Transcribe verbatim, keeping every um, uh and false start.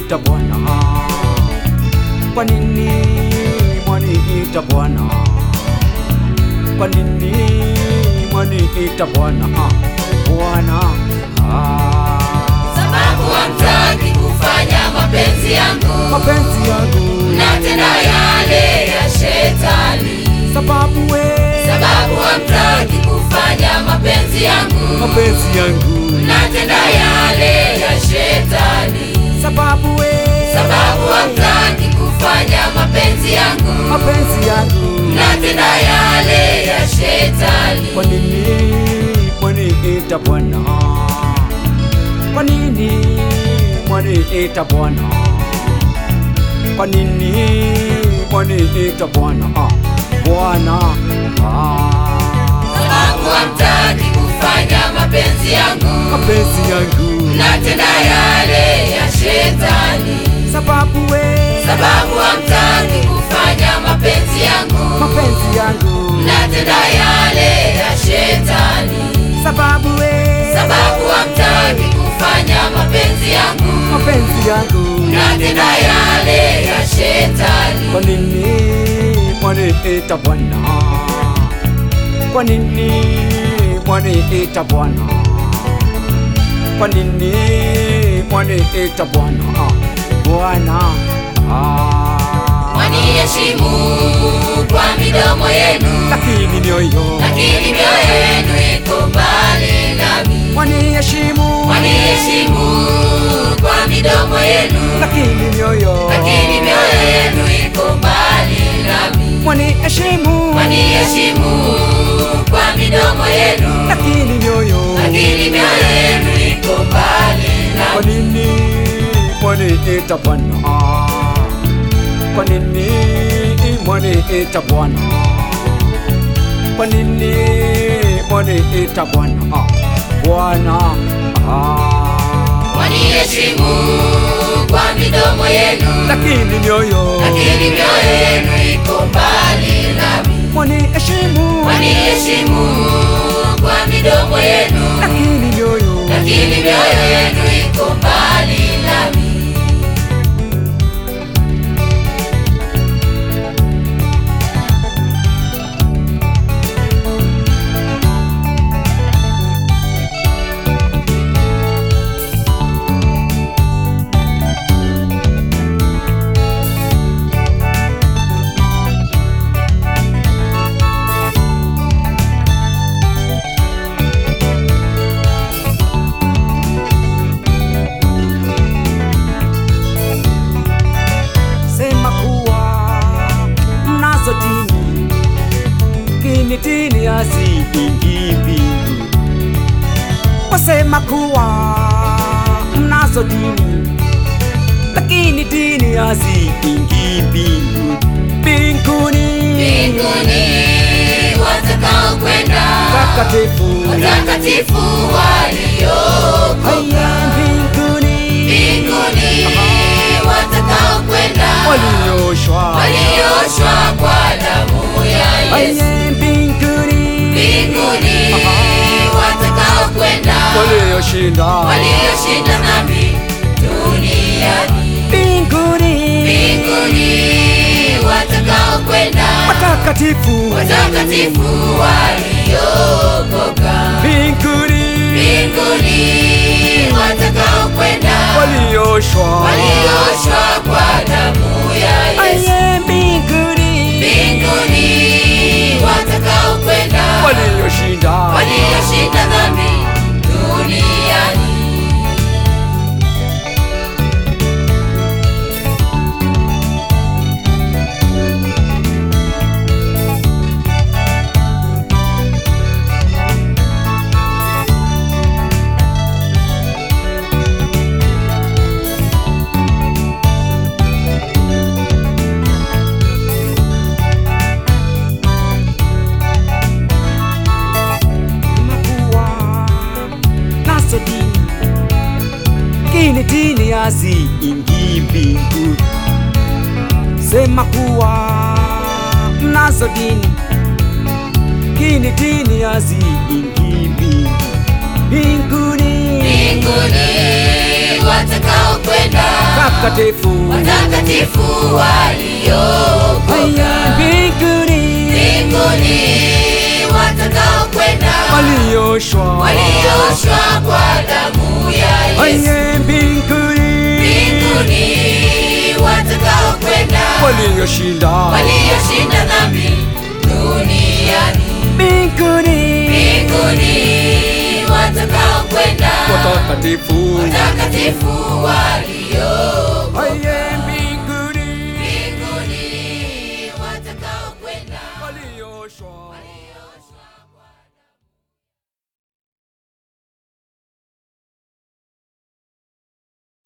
mwaniita Bwana? Kwa nini mwaniita Bwana? Kwa nini mwaniita Bwana? Bwana, sababu hamtaki kufanya mapenzi yangu, mapenzi yangu, mnatenda yale ya shetani. sababu we, Sababu hamtaki kufanya mapenzi yangu, mapenzi yangu, mnatenda yale ya shetani. sababu we, Sababu hamtaki kufanya mapenzi yangu, mapenzi yangu, mnatenda yale ya shetani. kwa nini mwaniita Bwana? Kwa nini mwaniita Bwana? Kwa nini mwaniita Bwana? Bwana, Sababu hamtaki kufanya mapenzi yangu, mapenzi yangu, mnatenda yale ya shetani. sababu we, Sababu hamtaki kufanya mapenzi yangu, mapenzi yangu, mnatenda yale ya shetani. sababu we, Sababu hamtaki kufanya mapenzi yangu, mapenzi yangu, mnatenda yale ya shetani. kwa nini mwaniita Bwana? Kwa nini mwaniita Bwana? Kwa nini mwaniita Bwana? Bwana, Mwaniheshimu kwa midomo yenu, lakini mioyo, lakini mioyo yenu iko mbali nami. mwaniheshimu, Mwaniheshimu kwa midomo yenu, lakini mioyo, lakini mioyo yenu iko mbali nami. mwaniheshimu, Mwaniheshimu kwa midomo yenu, lakini mioyo, lakini mioyo yenu iko mbali kwa nami. nini mwaniita Bwana? Kwa nini mwaniita Bwana? Kwa nini mwaniita Bwana? Bwana, Mwaniheshimu kwa midomo yenu, lakini mioyo, lakini mioyo yenu iko mbali nami. mwaniheshimu, Mwaniheshimu kwa midomo yenu, lakini mioyo, lakini mioyo yenu iko mbali nami. sema kuwa mnazo dini, lakini dini haziingii mbingu. Wasema kuwa mnazo dini, lakini dini haziingii mbingu. Mbinguni, Mbinguni watakao kwenda, takatifu, watakatifu waliokoka. haya mbinguni, Mbinguni watakao kwenda, walioshwa, walioshwa kwa damu ya Yesu. haya mbinguni, Mbinguni watakao kwenda, walioshinda, walioshinda dhambi duniani. mbinguni, Mbinguni watakao kwenda, watakatifu, watakatifu waliokoka. mbinguni, Mbinguni watakao kwenda, walioshwa, walioshwa kwa damu ya Yesu. haya mbinguni, Mbinguni watakao kwenda, walioshinda, walioshinda dhambi duniani. lakini dini haziingii mbingu. Sema kuwa mnazo dini, lakini dini haziingii mbingu. Mbinguni Mbinguni watakao kwenda, watakatifu, watakatifu waliokoka. Mbinguni, mbinguni watakaokwenda, walioshwa, walioshwa kwa damu ya Yesu. Mbinguni, mbinguni watakaokwenda, walioshinda, walioshinda dhambi duniani. Mbinguni, mbinguni watakaokwenda, watakatifu, watakatifu waliokoka.